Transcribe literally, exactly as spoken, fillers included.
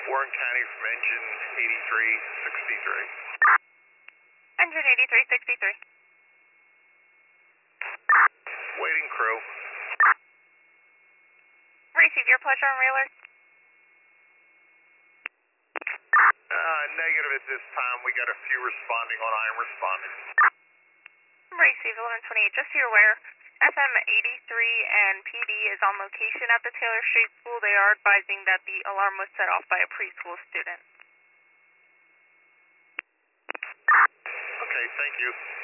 Warren County from engine eighty-three sixty-three. Engine eighty-three sixty-three. Waiting crew. Receive your pleasure on Wheeler. Uh, negative at this time. We got a few responding on I am responding. Receive eleven twenty-eight. Just so you're aware, F M eighty-three and P D is on location at the Taylor Street School. They are advising that the alarm was set off by a preschool student. Okay, thank you.